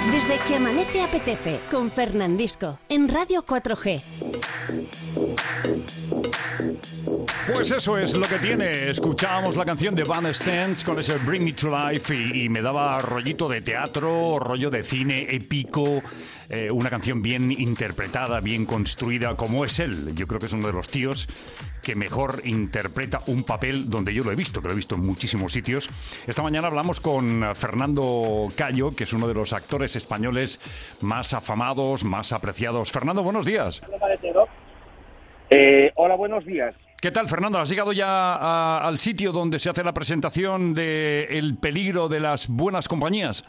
Desde que amanece apetece, con Fernandisco, en Radio 4G. Pues eso es lo que tiene. Escuchábamos la canción de Van Stance con ese Bring Me to Life y me daba rollito de teatro, rollo de cine épico, una canción bien interpretada, bien construida, como es él. Yo creo que es uno de los tíos que mejor interpreta un papel donde yo lo he visto, que lo he visto en muchísimos sitios. Esta mañana hablamos con Fernando Callo, que es uno de los actores españoles más afamados, más apreciados. Fernando, buenos días. Hola, buenos días. ¿Qué tal, Fernando? ¿Has llegado ya al sitio donde se hace la presentación de El peligro de las buenas compañías?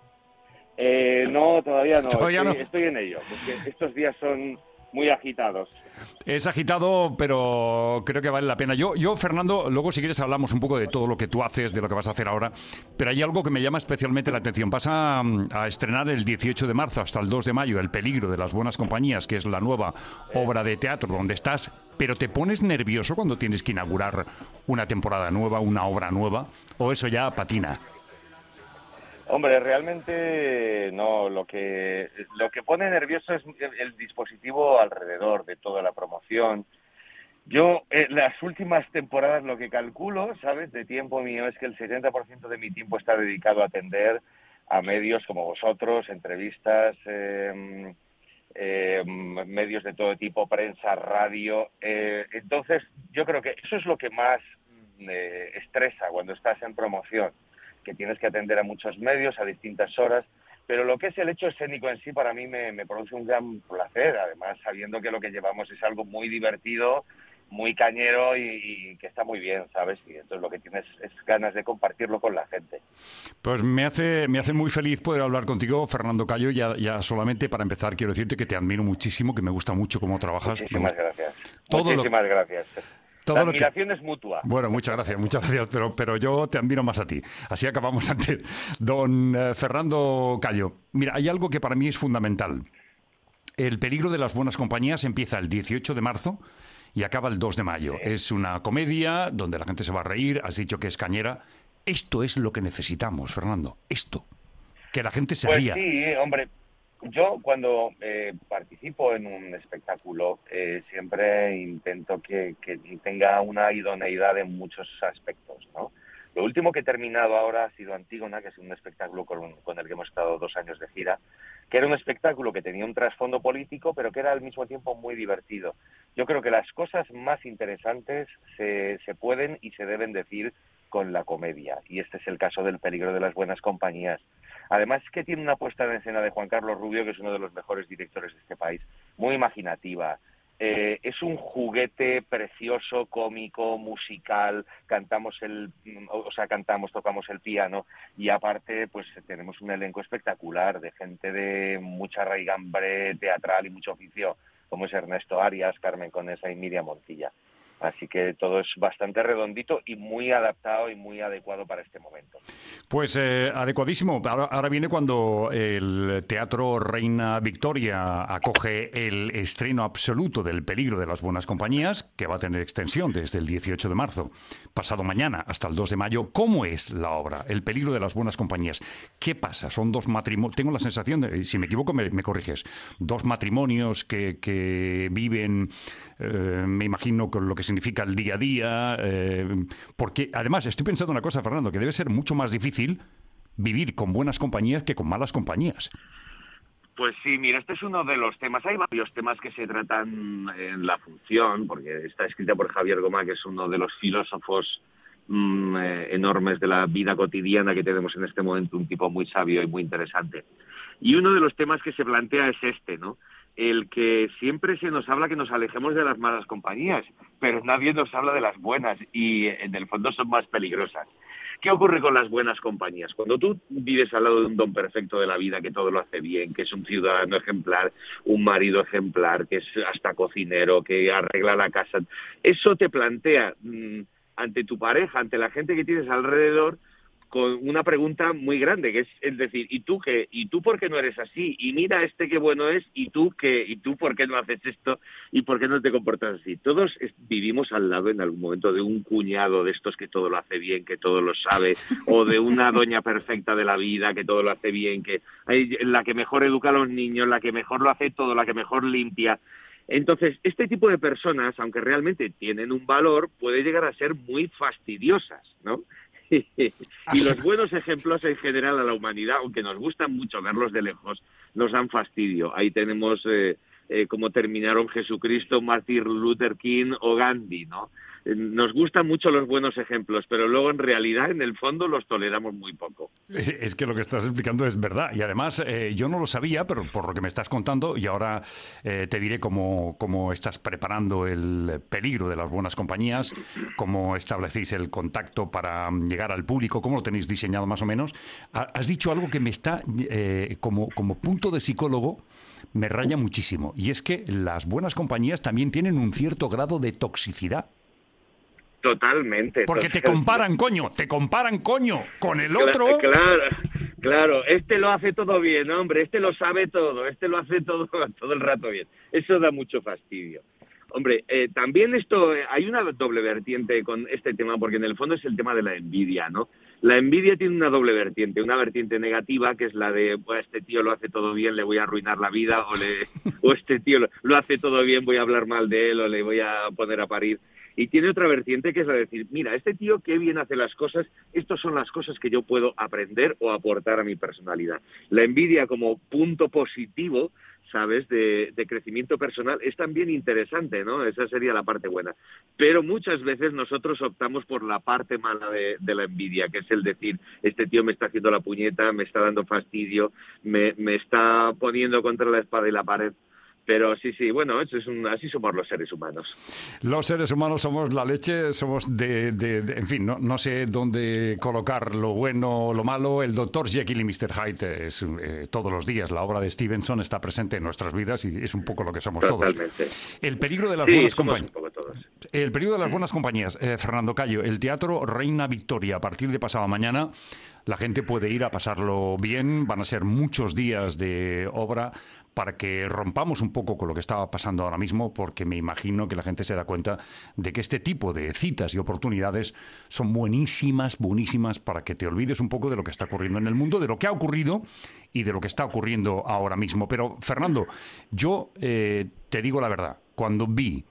No, todavía no. ¿Todavía no? Estoy en ello, porque estos días son muy agitados. Es agitado, pero creo que vale la pena. Yo, Fernando, luego si quieres hablamos un poco de todo lo que tú haces, de lo que vas a hacer ahora, pero hay algo que me llama especialmente la atención. Vas a estrenar el 18 de marzo hasta el 2 de mayo El peligro de las buenas compañías, que es la nueva obra de teatro donde estás, pero ¿te pones nervioso cuando tienes que inaugurar una temporada nueva, una obra nueva, o eso ya patina? Hombre, realmente no. Lo que pone nervioso es el dispositivo alrededor de toda la promoción. Yo, las últimas temporadas, lo que calculo, ¿sabes?, de tiempo mío, es que el 70% de mi tiempo está dedicado a atender a medios como vosotros, entrevistas, medios de todo tipo, prensa, radio. Entonces, yo creo que eso es lo que más estresa cuando estás en promoción, que tienes que atender a muchos medios a distintas horas, pero lo que es el hecho escénico en sí para mí me produce un gran placer, además sabiendo que lo que llevamos es algo muy divertido, muy cañero y que está muy bien, ¿sabes? Y entonces lo que tienes es ganas de compartirlo con la gente. Pues me hace muy feliz poder hablar contigo, Fernando Callo. Ya solamente para empezar quiero decirte que te admiro muchísimo, que me gusta mucho cómo trabajas. Muchísimas gracias. Muchísimas gracias. La admiración es mutua. Bueno, muchas gracias, pero yo te admiro más a ti. Así acabamos antes. Don Fernando Callo, mira, hay algo que para mí es fundamental. El peligro de las buenas compañías empieza el 18 de marzo y acaba el 2 de mayo. Sí. Es una comedia donde la gente se va a reír, has dicho que es cañera. Esto es lo que necesitamos, Fernando, esto, que la gente se ría. Pues sí, hombre. Yo cuando participo en un espectáculo siempre intento que tenga una idoneidad en muchos aspectos, ¿no? Lo último que he terminado ahora ha sido Antígona, que es un espectáculo con el que hemos estado 2 años de gira, que era un espectáculo que tenía un trasfondo político, pero que era al mismo tiempo muy divertido. Yo creo que las cosas más interesantes se pueden y se deben decir con la comedia, y este es el caso del peligro de las buenas compañías. Además es que tiene una puesta en escena de Juan Carlos Rubio, que es uno de los mejores directores de este país, muy imaginativa. Es un juguete precioso, cómico, musical, tocamos el piano y aparte pues tenemos un elenco espectacular de gente de mucha raigambre teatral y mucho oficio, como es Ernesto Arias, Carmen Conesa y Miriam Montilla. Así que todo es bastante redondito y muy adaptado y muy adecuado para este momento. Pues adecuadísimo. Ahora viene cuando el Teatro Reina Victoria acoge el estreno absoluto del peligro de las buenas compañías, que va a tener extensión desde el 18 de marzo, pasado mañana, hasta el 2 de mayo. ¿Cómo es la obra? El peligro de las buenas compañías. ¿Qué pasa? Son 2 matrimonios, tengo la sensación, si me equivoco me corriges, 2 matrimonios que viven, me imagino, con lo que significa el día a día, porque además estoy pensando una cosa, Fernando, que debe ser mucho más difícil vivir con buenas compañías que con malas compañías. Pues sí, mira, este es uno de los temas. Hay varios temas que se tratan en la función, porque está escrita por Javier Gomá, que es uno de los filósofos enormes de la vida cotidiana que tenemos en este momento, un tipo muy sabio y muy interesante. Y uno de los temas que se plantea es este, ¿no? El que siempre se nos habla que nos alejemos de las malas compañías, pero nadie nos habla de las buenas y en el fondo son más peligrosas. ¿Qué ocurre con las buenas compañías? Cuando tú vives al lado de un don perfecto de la vida, que todo lo hace bien, que es un ciudadano ejemplar, un marido ejemplar, que es hasta cocinero, que arregla la casa, eso te plantea ante tu pareja, ante la gente que tienes alrededor, con una pregunta muy grande, que es decir, ¿y tú qué? ¿Y tú por qué no eres así? Y mira qué bueno es, ¿y tú qué? ¿Y tú por qué no haces esto? ¿Y por qué no te comportas así? Todos vivimos al lado en algún momento de un cuñado de estos que todo lo hace bien, que todo lo sabe, o de una doña perfecta de la vida que todo lo hace bien, que la que mejor educa a los niños, la que mejor lo hace todo, la que mejor limpia. Entonces, este tipo de personas, aunque realmente tienen un valor, puede llegar a ser muy fastidiosas, ¿no? Y los buenos ejemplos en general a la humanidad, aunque nos gustan mucho verlos de lejos, nos dan fastidio. Ahí tenemos cómo terminaron Jesucristo, Martin Luther King o Gandhi, ¿no? Nos gustan mucho los buenos ejemplos, pero luego en realidad, en el fondo, los toleramos muy poco. Es que lo que estás explicando es verdad. Y además, yo no lo sabía, pero por lo que me estás contando, y ahora te diré cómo estás preparando el peligro de las buenas compañías, cómo establecéis el contacto para llegar al público, cómo lo tenéis diseñado más o menos. Has dicho algo que me está, como punto de psicólogo, me raya muchísimo. Y es que las buenas compañías también tienen un cierto grado de toxicidad. Totalmente. Porque te comparan, coño, con el otro. Claro, este lo hace todo bien, hombre, este lo sabe todo, este lo hace todo el rato bien. Eso da mucho fastidio. Hombre, también hay una doble vertiente con este tema, porque en el fondo es el tema de la envidia, ¿no? La envidia tiene una doble vertiente, una vertiente negativa, que es la de, pues, este tío lo hace todo bien, le voy a arruinar la vida, o este tío lo hace todo bien, voy a hablar mal de él, o le voy a poner a parir. Y tiene otra vertiente que es la de decir, mira, este tío qué bien hace las cosas, estas son las cosas que yo puedo aprender o aportar a mi personalidad. La envidia como punto positivo, ¿sabes?, de crecimiento personal es también interesante, ¿no? Esa sería la parte buena. Pero muchas veces nosotros optamos por la parte mala de la envidia, que es el decir, este tío me está haciendo la puñeta, me está dando fastidio, me está poniendo contra la espada y la pared. Pero sí, bueno, así somos los seres humanos. Los seres humanos somos la leche, somos en fin, no sé dónde colocar lo bueno o lo malo. El Dr. Jekyll y Mr. Hyde es todos los días. La obra de Stevenson está presente en nuestras vidas y es un poco lo que somos Totalmente. Todos. El peligro de las buenas compañías. Todos. El peligro de las buenas compañías. Fernando Cayo, el Teatro Reina Victoria, a partir de pasado mañana, la gente puede ir a pasarlo bien. Van a ser muchos días de obra para que rompamos un poco con lo que estaba pasando ahora mismo, porque me imagino que la gente se da cuenta de que este tipo de citas y oportunidades son buenísimas para que te olvides un poco de lo que está ocurriendo en el mundo, de lo que ha ocurrido y de lo que está ocurriendo ahora mismo. Pero, Fernando, yo te digo la verdad, cuando vi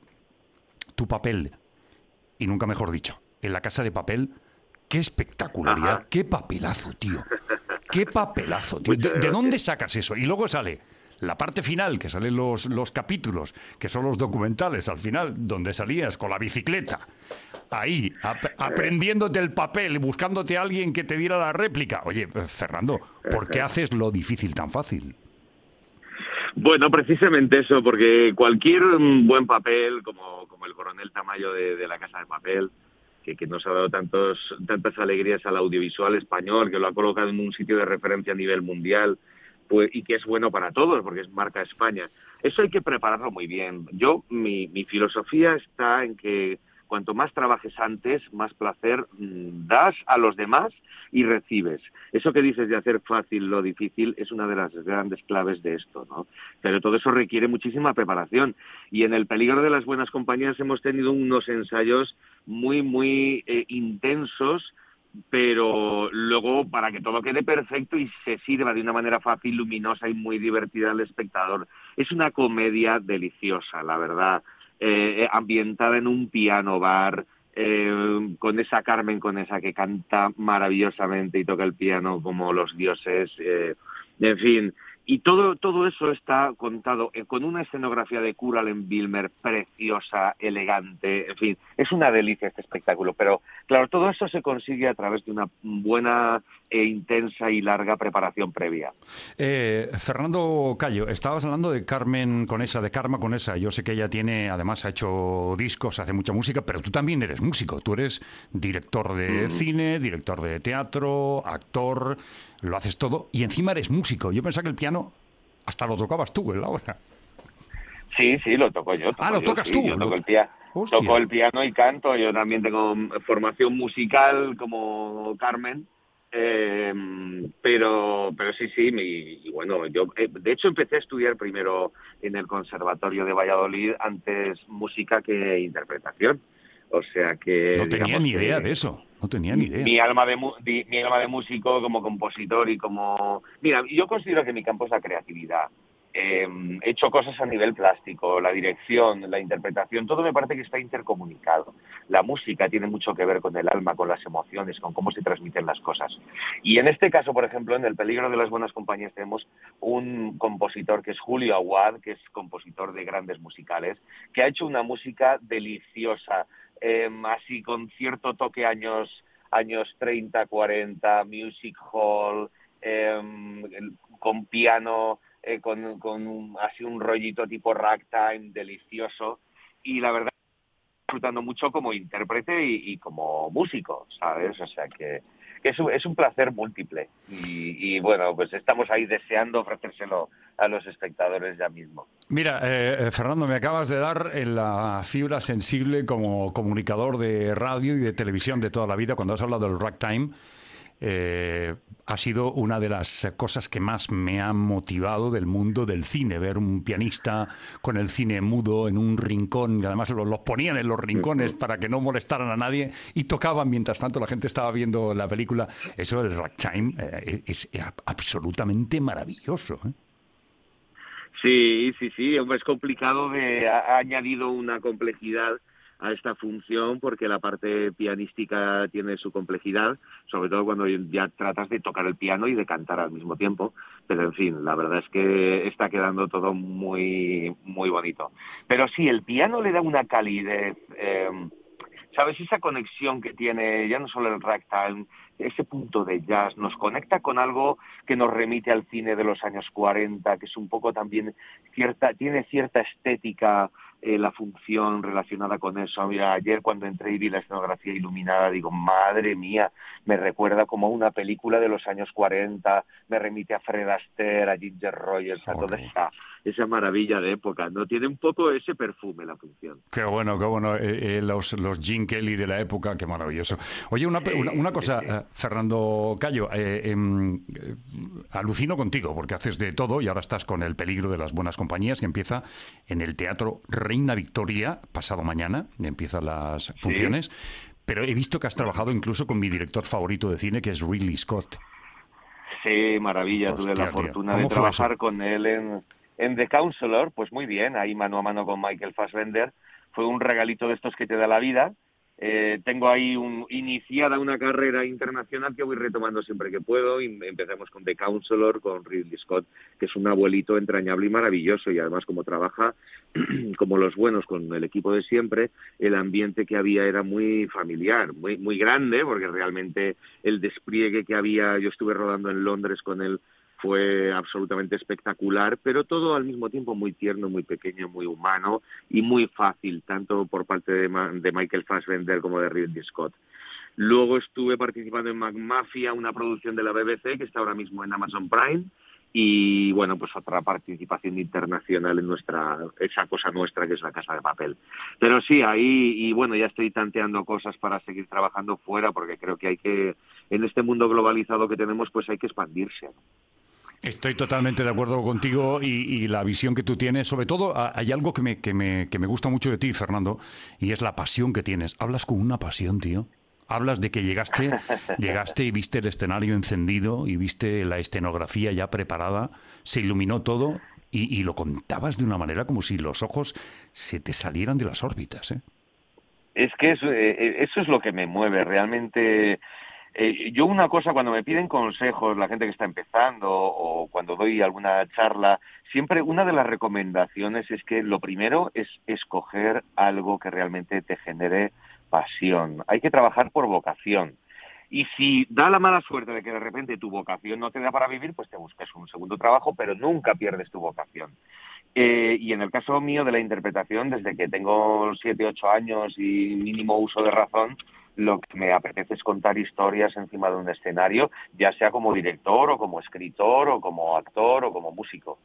tu papel, y nunca mejor dicho, en La Casa de Papel, qué espectacularidad, Ajá. Qué papelazo, tío. Qué papelazo, tío. ¿De dónde sacas eso? Y luego sale la parte final, que salen los capítulos, que son los documentales al final, donde salías con la bicicleta, ahí, aprendiéndote el papel y buscándote a alguien que te diera la réplica. Oye, Fernando, ¿por qué haces lo difícil tan fácil? Bueno, precisamente eso, porque cualquier buen papel, como el Coronel Tamayo de La Casa de Papel, que nos ha dado tantas alegrías al audiovisual español, que lo ha colocado en un sitio de referencia a nivel mundial, pues, y que es bueno para todos, porque es marca España. Eso hay que prepararlo muy bien. Mi filosofía está en que cuanto más trabajes antes, más placer das a los demás y recibes. Eso que dices de hacer fácil lo difícil es una de las grandes claves de esto, ¿no? Pero todo eso requiere muchísima preparación. Y en el peligro de las buenas compañías hemos tenido unos ensayos muy intensos, pero luego para que todo quede perfecto y se sirva de una manera fácil, luminosa y muy divertida al espectador. Es una comedia deliciosa, la verdad, ambientada en un piano bar, con esa Carmen Conesa que canta maravillosamente y toca el piano como los dioses, en fin. Y todo eso está contado con una escenografía de Kuralen-Wilmer preciosa, elegante, en fin, es una delicia este espectáculo. Pero, claro, todo eso se consigue a través de una buena e intensa y larga preparación previa. Fernando Cayo, estabas hablando de Carmen Conesa, de Karma Conesa. Yo sé que ella además ha hecho discos, hace mucha música, pero tú también eres músico. Tú eres director de cine, director de teatro, actor, lo haces todo y encima eres músico. Yo pensaba que el piano hasta lo tocabas tú en la obra. Sí, lo toco yo. Lo tocas tú. Yo toco el piano y canto. Yo también tengo formación musical como Carmen. Pero sí, y bueno, yo de hecho empecé a estudiar primero en el Conservatorio de Valladolid, antes música que interpretación. O sea que, No tenía digamos ni idea de que eso, no tenía ni idea. mi alma de músico como compositor y como... Mira, yo considero que mi campo es la creatividad. He hecho cosas a nivel plástico, la dirección, la interpretación, todo me parece que está intercomunicado. La música tiene mucho que ver con el alma, con las emociones, con cómo se transmiten las cosas. Y en este caso, por ejemplo, en El peligro de las buenas compañías tenemos un compositor que es Julio Aguad, que es compositor de grandes musicales, que ha hecho una música deliciosa, así con cierto toque años 30, 40, music hall, con piano, así un rollito tipo ragtime delicioso, y la verdad disfrutando mucho como intérprete y como músico, ¿sabes? O sea que es un placer múltiple y bueno, pues estamos ahí deseando ofrecérselo a los espectadores ya mismo. Mira, Fernando, me acabas de dar en la fibra sensible como comunicador de radio y de televisión de toda la vida. Cuando has hablado del ragtime, ha sido una de las cosas que más me ha motivado del mundo del cine, ver un pianista con el cine mudo en un rincón, y además los ponían en los rincones para que no molestaran a nadie y tocaban mientras tanto la gente estaba viendo la película. Eso del ragtime es absolutamente maravilloso, ¿eh? Sí, hombre, es complicado, ha añadido una complejidad a esta función porque la parte pianística tiene su complejidad, sobre todo cuando ya tratas de tocar el piano y de cantar al mismo tiempo, pero en fin, la verdad es que está quedando todo muy, muy bonito. Pero sí, el piano le da una calidez, ¿sabes? Esa conexión que tiene, ya no solo el ragtime, ese punto de jazz, nos conecta con algo que nos remite al cine de los años 40, que es un poco también tiene cierta estética, la función relacionada con eso. Mira, ayer cuando entré y vi la escenografía iluminada, digo, madre mía, me recuerda como a una película de los años 40, me remite a Fred Astaire, a Ginger Rogers, a toda esa maravilla de época, ¿no? Tiene un poco ese perfume la función. Qué bueno, qué bueno. Los Gene Kelly de la época, qué maravilloso. Oye, una cosa, Fernando Cayo, alucino contigo porque haces de todo y ahora estás con El peligro de las buenas compañías que empieza en el Teatro Reina Victoria, pasado mañana, empiezan las funciones, pero he visto que has trabajado incluso con mi director favorito de cine, que es Ridley Scott. Sí, maravilla, Hostia, tuve la tío. fortuna de ¿Cómo fue eso? trabajar con él en The Counselor, pues muy bien, ahí mano a mano con Michael Fassbender. Fue un regalito de estos que te da la vida. Tengo ahí iniciada una carrera internacional que voy retomando siempre que puedo, y empezamos con The Counselor, con Ridley Scott, que es un abuelito entrañable y maravilloso, y además como trabaja como los buenos con el equipo de siempre, el ambiente que había era muy familiar, muy, muy grande, porque realmente el despliegue que había, yo estuve rodando en Londres con él, fue absolutamente espectacular, pero todo al mismo tiempo muy tierno, muy pequeño, muy humano y muy fácil, tanto por parte de Michael Fassbender como de Ridley Scott. Luego estuve participando en McMafia, una producción de la BBC que está ahora mismo en Amazon Prime, y bueno, pues otra participación internacional en esa cosa nuestra que es La Casa de Papel. Pero sí, ahí, y bueno, ya estoy tanteando cosas para seguir trabajando fuera, porque creo que en este mundo globalizado que tenemos, pues hay que expandirse. Estoy totalmente de acuerdo contigo y la visión que tú tienes. Sobre todo, hay algo que me gusta mucho de ti, Fernando, y es la pasión que tienes. Hablas con una pasión, tío. Hablas de que llegaste y viste el escenario encendido y viste la escenografía ya preparada, se iluminó todo y lo contabas de una manera como si los ojos se te salieran de las órbitas, ¿eh? Es que eso es lo que me mueve realmente. Yo una cosa, cuando me piden consejos, la gente que está empezando o cuando doy alguna charla, siempre una de las recomendaciones es que lo primero es escoger algo que realmente te genere pasión. Hay que trabajar por vocación. Y si da la mala suerte de que de repente tu vocación no te da para vivir, pues te buscas un segundo trabajo, pero nunca pierdes tu vocación. Y en el caso mío de la interpretación, desde que tengo 7, 8 años y mínimo uso de razón, lo que me apetece es contar historias encima de un escenario, ya sea como director o como escritor o como actor o como músico.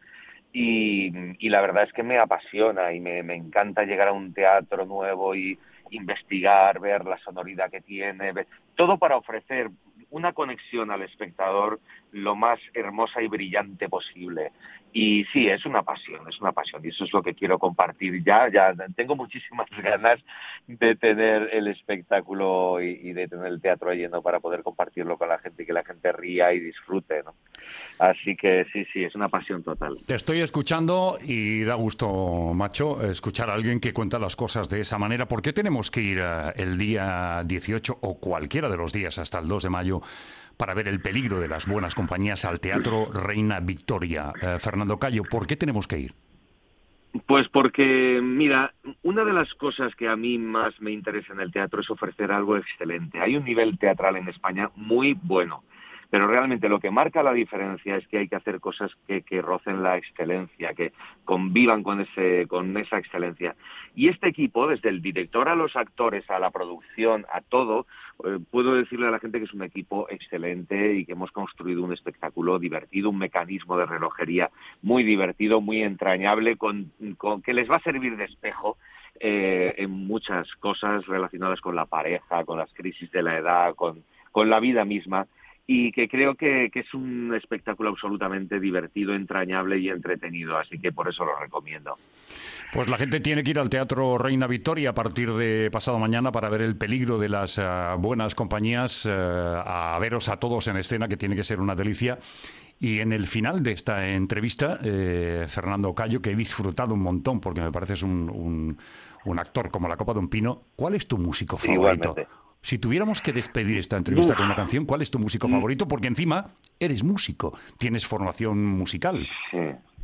Y la verdad es que me apasiona y me encanta llegar a un teatro nuevo y investigar, ver la sonoridad que tiene, todo para ofrecer una conexión al espectador lo más hermosa y brillante posible. Y sí, es una pasión, y eso es lo que quiero compartir ya tengo muchísimas ganas de tener el espectáculo y de tener el teatro lleno para poder compartirlo con la gente y que la gente ría y disfrute, ¿no? Así que sí, es una pasión total. Te estoy escuchando y da gusto, macho, escuchar a alguien que cuenta las cosas de esa manera. ¿Por qué tenemos que ir el día 18 o cualquiera de los días hasta el 2 de mayo para ver El peligro de las buenas compañías al Teatro Reina Victoria? Fernando Cayo, ¿por qué tenemos que ir? Pues porque, mira, una de las cosas que a mí más me interesa en el teatro es ofrecer algo excelente. Hay un nivel teatral en España muy bueno, pero realmente lo que marca la diferencia es que hay que hacer cosas que rocen la excelencia, que convivan con esa excelencia. Y este equipo, desde el director a los actores, a la producción, a todo, puedo decirle a la gente que es un equipo excelente y que hemos construido un espectáculo divertido, un mecanismo de relojería muy divertido, muy entrañable, con que les va a servir de espejo en muchas cosas relacionadas con la pareja, con las crisis de la edad, con la vida misma. Y que creo que es un espectáculo absolutamente divertido, entrañable y entretenido, así que por eso lo recomiendo. Pues la gente tiene que ir al Teatro Reina Victoria a partir de pasado mañana para ver El peligro de las buenas compañías, a veros a todos en escena, que tiene que ser una delicia. Y en el final de esta entrevista, Fernando Cayo, que he disfrutado un montón porque me pareces un actor como la copa de un pino, ¿cuál es tu músico favorito? Igualmente. Si tuviéramos que despedir esta entrevista con una canción, ¿cuál es tu músico favorito? Porque encima eres músico, tienes formación musical. Sí.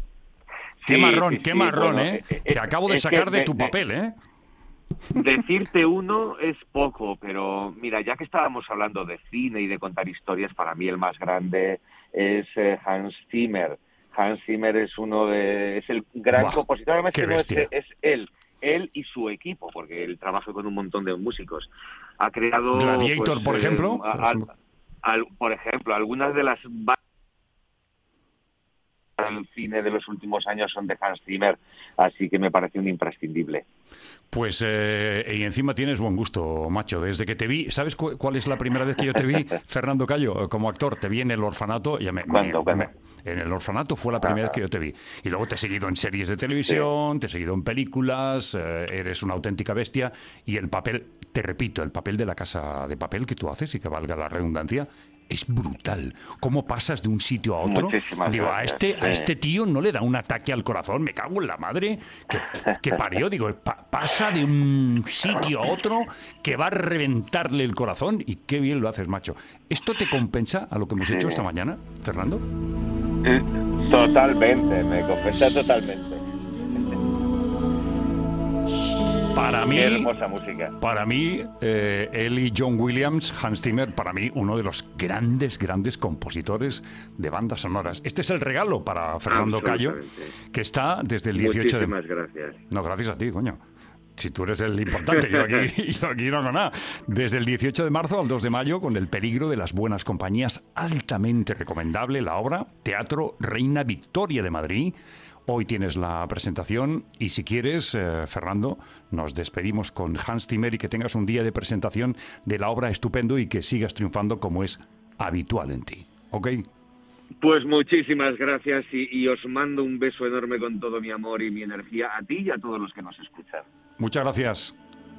Qué marrón, bueno, ¿eh? Te acabo de sacar de tu papel, ¿eh? Decirte uno es poco, pero mira, ya que estábamos hablando de cine y de contar historias, para mí el más grande es Hans Zimmer. Hans Zimmer es el gran compositor, además que no es él y su equipo, porque él trabaja con un montón de músicos. Ha creado... Gladiator, pues, por ejemplo. Por ejemplo, algunas de las el cine de los últimos años son de Hans Zimmer, así que me parece un imprescindible. Pues, y encima tienes buen gusto, macho. Desde que te vi, ¿sabes cuál es la primera vez que yo te vi, Fernando Cayo, como actor? Te vi en El Orfanato. ¿Cuándo? En El Orfanato fue la primera vez que yo te vi. Y luego te he seguido en series de televisión, te he seguido en películas, eres una auténtica bestia. Y el papel, te repito, el papel de La Casa de Papel que tú haces, y que valga la redundancia, es brutal. ¿Cómo pasas de un sitio a otro? Digo, gracias. a este tío no le da un ataque al corazón, me cago en la madre que parió. Digo, pasa de un sitio a otro que va a reventarle el corazón, y qué bien lo haces, macho. ¿Esto te compensa a lo que hemos hecho esta mañana, Fernando? Totalmente, me compensa totalmente. Para mí, qué hermosa música. Para mí, él y John Williams, Hans Zimmer, para mí, uno de los grandes compositores de bandas sonoras. Este es el regalo para Fernando Cayo, que está desde el 18 de... Muchísimas gracias. No, gracias a ti, coño. Si tú eres el importante, yo aquí no hago nada. Desde el 18 de marzo al 2 de mayo, con El peligro de las buenas compañías, altamente recomendable la obra, Teatro Reina Victoria de Madrid. Hoy tienes la presentación y si quieres, Fernando, nos despedimos con Hans Zimmer y que tengas un día de presentación de la obra estupendo y que sigas triunfando como es habitual en ti. ¿Ok? Pues muchísimas gracias y os mando un beso enorme con todo mi amor y mi energía a ti y a todos los que nos escuchan. Muchas gracias.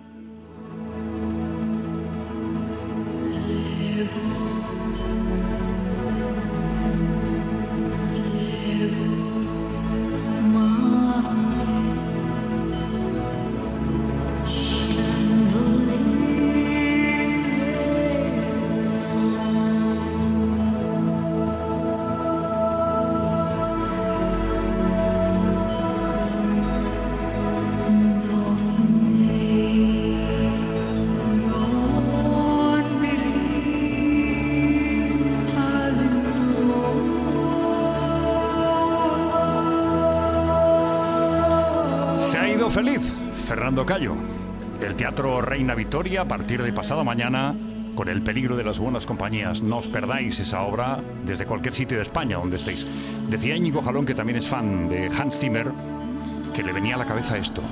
Feliz, Fernando Cayo. El Teatro Reina Victoria a partir de pasado mañana con El peligro de las buenas compañías. No os perdáis esa obra desde cualquier sitio de España donde estéis. Decía Íñigo Jalón, que también es fan de Hans Zimmer, que le venía a la cabeza esto.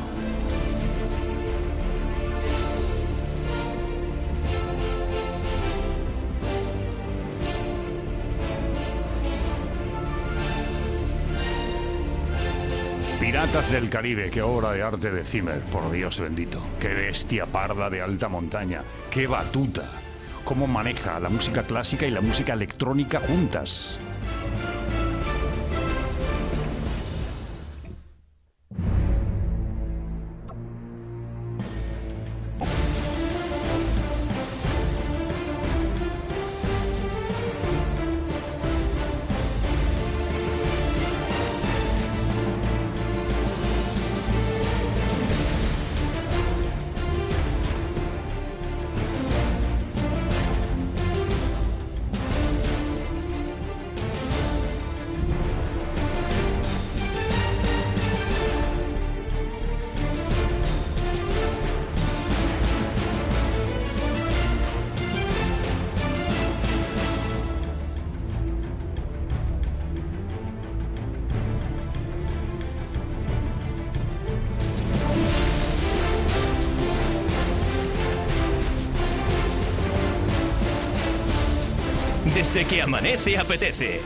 Piratas del Caribe, qué obra de arte de Zimmer, por Dios bendito. Qué bestia parda de alta montaña, qué batuta. Cómo maneja la música clásica y la música electrónica juntas. Desde que amanece apetece.